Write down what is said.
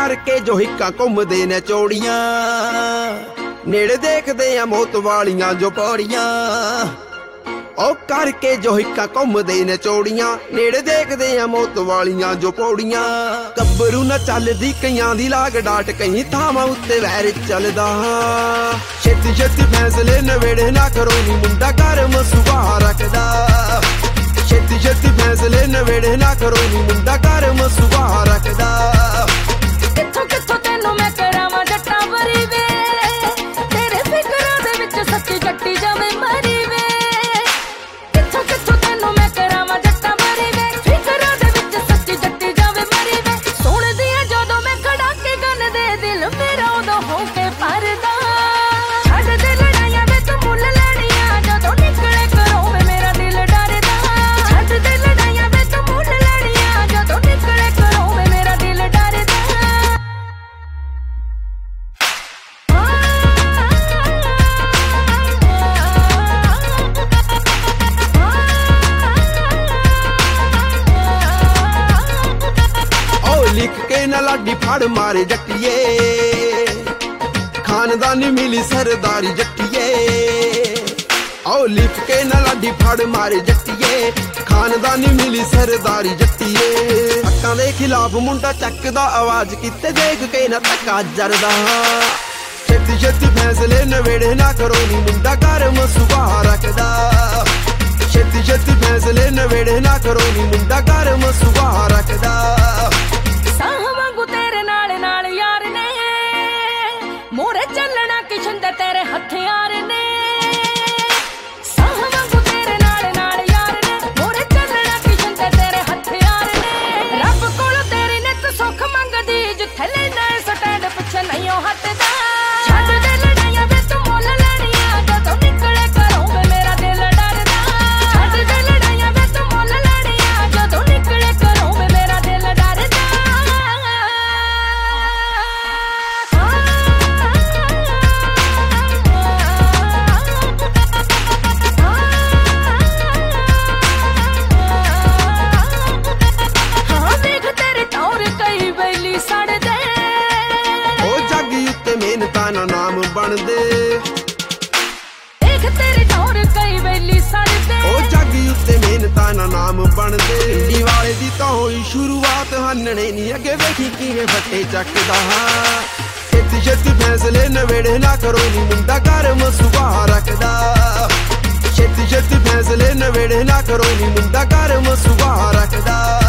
करके जो हिक्का घूमदे ने चौड़ियां, नेड़े देखदे आ मौत वालियां जो पौड़ियां। ओ करके जो हिक्का घूमदे ने चौड़ियां, नेड़े देखदे आ मौत वालियां जो पौड़ियां। गब्बरू न चलदी कईयां दी लाग डाट, कई थावां उत्ते वैर चलदा। छेती छेती फैसले नवेड़े ना करो नी, मुंडा गर्म सुभाऽ रखदा। छेती छेती फैसले नवेड़े ना करो नी, मुंडा गर्म सुभाऽ रखदा। कित्थों कित्थों तैनूं मैं करावां जट्टा भरी वे, तेरे फिकरां दे विच सच्ची जट्टी जावे मरी वे। कित्थों कित्थों तैनूं मैं करावां जट्टा भरी वे, फिकरां दे विच सच्ची जट्टी जावे मरी वे। सुणदी आ जदों मैं खड़ा के गन दे, दिल मेरा उदों हो के भरदा। छड्ड दे लड़ाइयां वे तूं मुੱਲ ਲੈਣੀਆਂ, जदों निकले घरों वे मेरा दिल डरदा। छड्ड दे लड़ाइयां वे तूं मुੱਲ ਲੈਣੀਆਂ, जदों निकले घरों वे मेरा दिल डरदा। लिख के न लाडी फड़ मारे जट्टिए, खानदानी मिली सरदारी जट्टिए। आओ लिख के न लाडी फड़ मारे जट्टिए, खानदानी मिली सरदारी जट्टिए। हक्कां दे खिलाफ मुंडा चकदा आवाज, किते देख के न धक्का जरदा। छेती छेती फैसले नवेड़े ना करो नी, मुंडा गर्म सुभाऽ रखदा। छेती छेती फैसले नवेड़े ना करो नी, मुंडा गर्म सुभाऽ रखदा। साह वांगू तेरे नाल नाल यार ने, मोरे चलना किशंदे तेरे हथियार ने। साह वांगू तेरे नाल नाल यार ने, मोरे चलना किशंदे तेरे हथियार ने। रब कोल तेरी नित सुख मंगदी, जिथे लैंदा स्टैंड पिछे नहीं ओ हटदा। छड्ड दे लड़ाइयां वे तूं मुੱਲ ਲੈਣੀਆਂ, जदों निकले घरों वे मेरा दिल डरदा। छड्ड दे लड़ाइयां वे तूं मुੱਲ ਲੈਣੀਆਂ, जदों निकले घरों वे मेरा दिल डरदा। नाम बनदे देख तेरे टौर कई वेली सड़दे, ओ जग उत्ते मेहनतां ना नाम बनदे। इंडी वाले दी तां होई शुरुआत, हन्नने नी अगे वेखी किवें फट्टे चकदा। छेती छेती फैसले नवेड़े ना करो नी, मुंडा गर्म सुभाऽ रखदा। छेती छेती फैसले नवेड़े ना करो नी, मुंडा गर्म सुभाऽ रखदा।